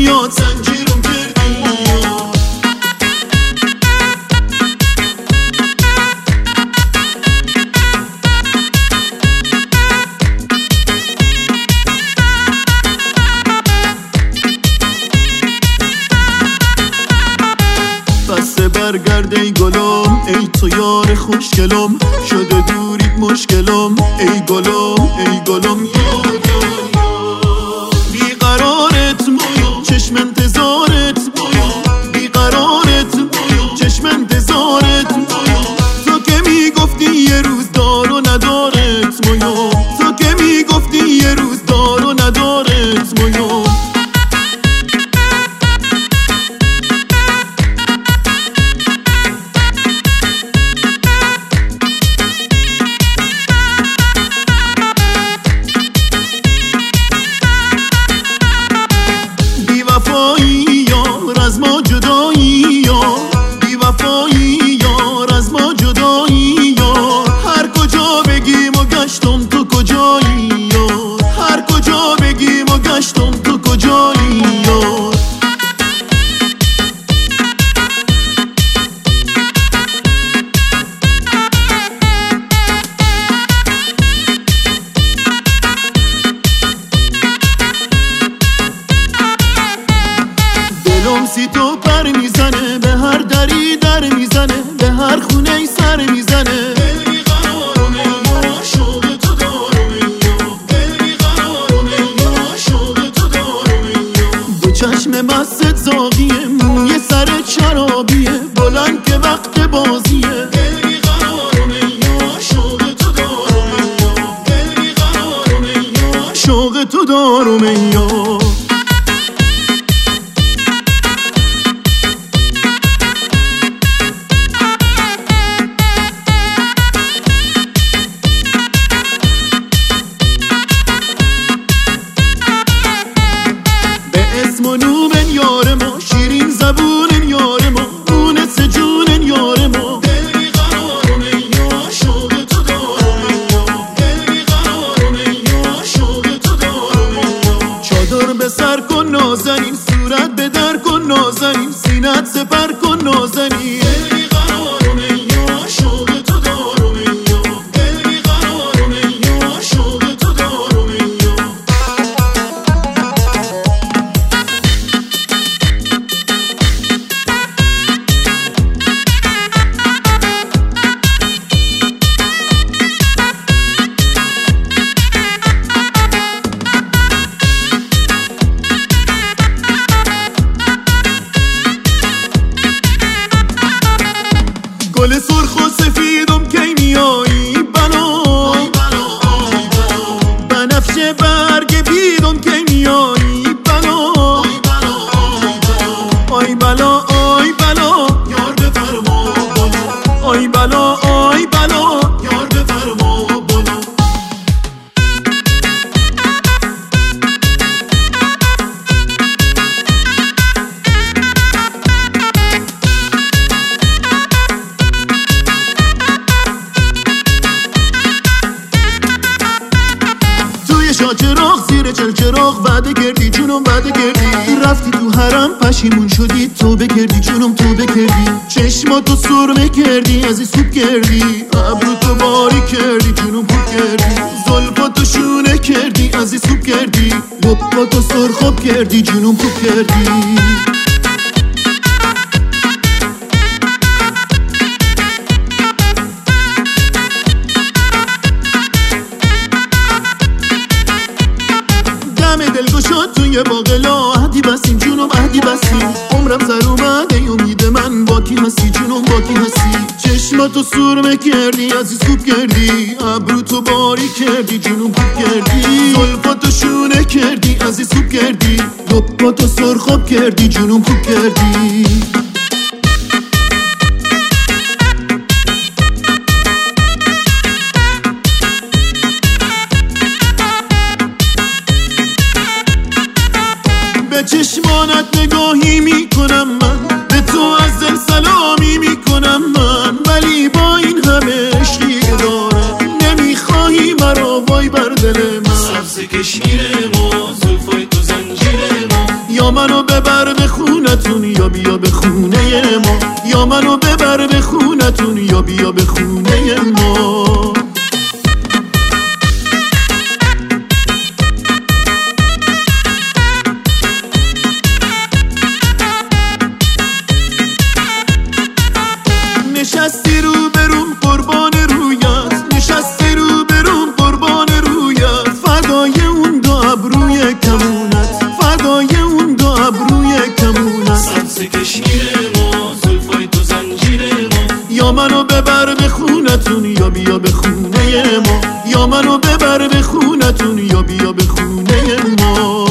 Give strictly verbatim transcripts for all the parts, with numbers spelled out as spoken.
میاد زنجیرم کردی بسته برگرد ای گلم ای تو یار خوشگلم شده دورید مشکلم ای گلم ای گلم بیقرارت مویا چشم انتظارت مویا بیقرارت مویا چشم انتظارت مویا تو که میگفتی یه روز دار و ندارت مویا تو که میگفتی یه روز دار و ندارت مویا از ما جدایی یا بی وفایی یار از ما جدایی یا هر کجا بگیم و گشتم تو کجایی یا هر کجا بگیم و گشتم تو کجایی یا دلم سی تو پر میزنه به هر دری در میزنه به هر خونه ای سر میزنه دل بیقرارم یا شوق تو دارم یا دل بیقرارم یا شوق تو دارم یا دو چشم مست زاغیه موی سرت شرابیه بلند که وقت بازیه دل بیقرارم یا شوق تو دارم یا دل بیقرارم یا شوق تو دارم یا منومن یار ما شیرین زبونن یار ما مونس جونن یار ما دل بیقرارم یا شوق تو دارم یا دل بیقرارم یا شوق تو دارم یا چادر به سر کن نازنین صورت به در کن نازنین سینت سپر کن نازنین دل بیقرارم یا شوق تو دارم یا دل بیقرارم یا شوق تو دارم یا گل سرخ و سفیدم کی میایی بلا بنفشه برگ بیدم کی میایی بلا آی بلا آی بلا یار بفرما بلا آی بلا آی بلا یار بفرما بلا چراغ زیر چل چراغ وعده کردی جونم وعده کردی رفتی تو حرم پشیمون شدی توبه کردی جونم توبه کردی چشماتو سرمه کردی از این سوب کردی ابرو تو باری کردی جونم خوب کردی زلفاتو شونه کردی از این سوب کردی لباتو سرخاب کردی جونم خوب کردی دلگشاد توی باقلا عهدی بسیم جونم عهدی بسیم عمرم سر اومده امید من با کی هستی جونم با کی هستی چشماتو سرمه کردی از این سوب کردی ابرو تو باری کردی جونم خوب کردی زلفاتو شونه کردی از این سوب کردی لباتو سرخاب کردی جونم خوب کردی به چشمانت نگاهی میکنم من به تو از دل سلامی میکنم من ولی با این همه عشقی که دارم نمیخواهی مرا وای بر دل من سبز کشمیر ما زلفای تو زنجیر ما یا منو ببر به خونتون یا بیا به خونه ما، یا منو ببر به خونتون یا بیا به خونه ما. نشستی رو بروم قربان رویت، نشستی رو بروم قربان رویت، فدای اون دو ابروی کمونت، فدای اون دو ابروی کمونت. سبز کشمیر ما، زلفای تو زنجیر ما، یا منو ببر به خونتون یا بیا به خونه ما، یا منو ببر به خونتون یا بیا به خونه ما.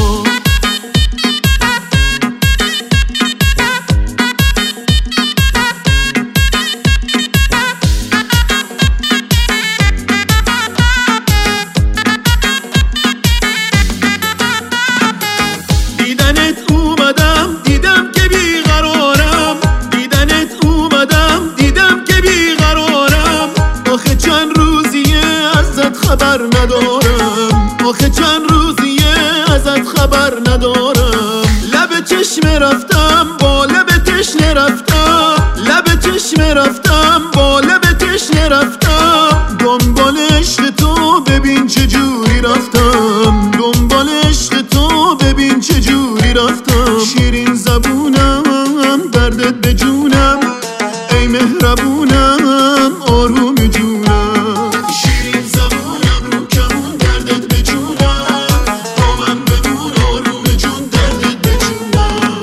خبر ندارم، آخه چند روزیه ازت خبر ندارم. لب چشم رفتم با لب تشنه رفتم، لب چشم رفتم با لب تشنه رفتم. دنبال عشق تو ببین چه جوری رفتم، دنبال عشق تو ببین چه جوری رفتم. شیرین زبونم دردت به جونم، ای مهربونم آروم جونم. شیرین زبونم رو کمون دردت به جونم، با من بمون آروم جون دردت به جونم.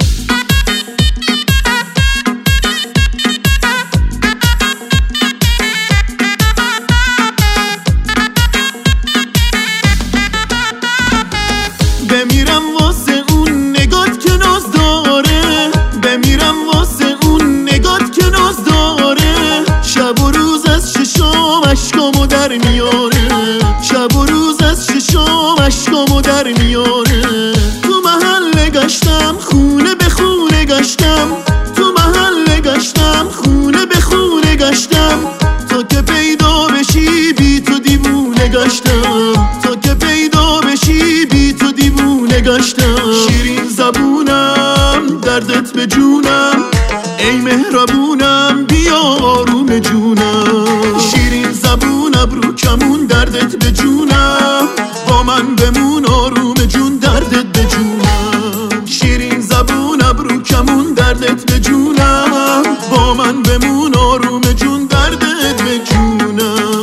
بمیرم واسه اون نگات که ناز داره، بمیرم واسه اون نگات که ناز داره. شب و روز از ششام اشکامو در میاره، شب و روز از ششام اشکامو در میاره. تو محله گشتم خونه به خونه گشتم، تو محله گشتم خونه به خونه گشتم. تا که پیدا بشی بی تو دیوونه گشتم، تا که پیدا بشی بی تو دیوونه گشتم. شیرین زبونم دردت به جونم، ای مهربونم بیا آروم جونم. شیرین زبونم رو کمون دردت به جونم، با من بمون آروم جون دردت به جونم. شیرین زبونم رو کمون دردت به جونم، با من بمون آروم جون دردت به جونم.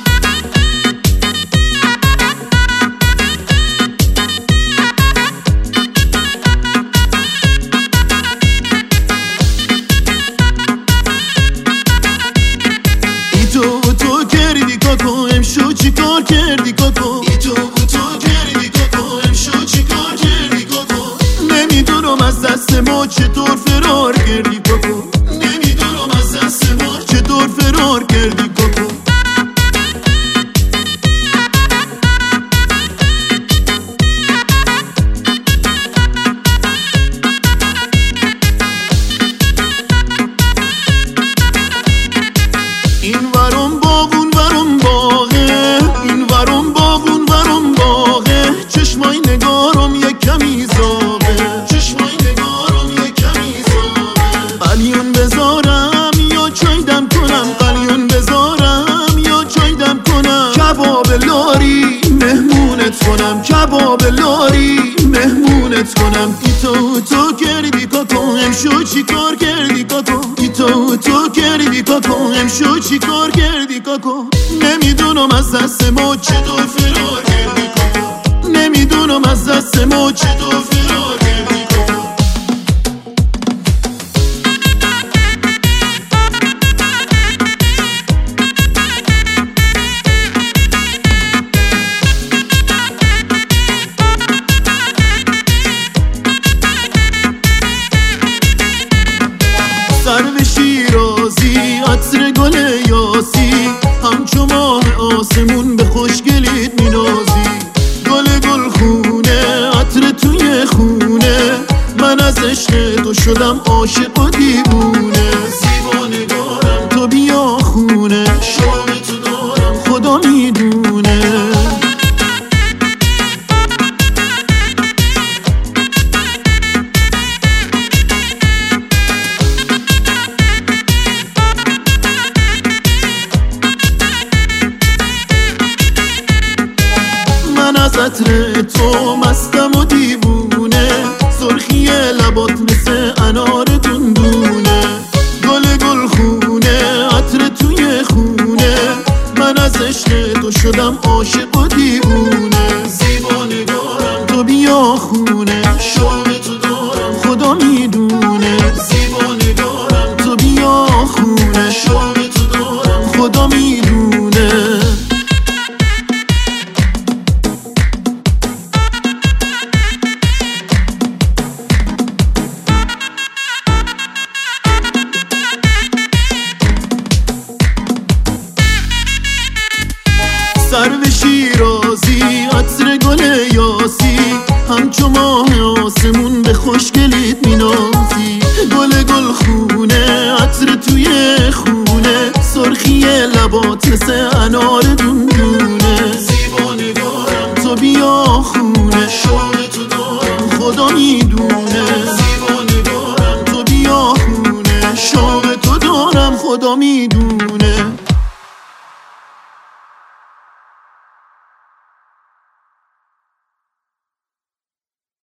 تو تو کردی کاکو امشو چی کار کردی کاکو، تو تو کردی کاکو امشو چی کار کردی کاکو. نمیدونم از دست ما چطور فرار کردی کاکو، نمیدونم از دست ما چطور فرار کردی کاکو. این ورم باغون ورم باغه، این ورم باغون ورم باغه. چشمای نگارم یک کمی زاغه، چشمای نگارم یک کمی زاغه. قلیون بذارم یا چای دم کنم، قلیون بذارم یا چای دم کنم. کباب لاری مهمونت کنم، کباب لاری مهمونت کنم. ای تو تو کردی کاکو امشو چی کار کردی کاکو، ای تو تو کردی کاکو امشو چی کار کردی کاکو. نمیدونم از دست ما چطور فرار کردی کاکو، نمیدونم از دست ما چطور فرار کردی کاکو. سرو شیرازی عطر گل یاسی، همچو ماه آسمون به خوشگلیت مینازی. گل گل خونه عطر توی خونه، من از عشق تو شدم عاشق و دیوونه. زیبا نگارم تو بیا خونه، شوق تو دارم خدا میدونه. از عطر تو مستم و دیوونه، سرخی لبات مثل انار دندونه، گل گل خونه عطر توی خونه، من از عشق تو شدم عاشق و دیوونه. زیبا نگارم تو بیا خونه، شوق تو دارم خدا میدونه. زیبا نگارم تو بیا خونه، شوق تو دارم خدا میدونه. سرو شیرازی عطر گل یاسی، همچو ماه آسمون به خوشگلیت مینازی، گل گل خونه عطر توی خونه، سرخی لبات مثل انار دندونه. زیبا نگارم تو بیا خونه، شوق تو دارم خدا میدونه. زیبا نگارم تو بیا خونه، شوق تو دارم خدا میدونه.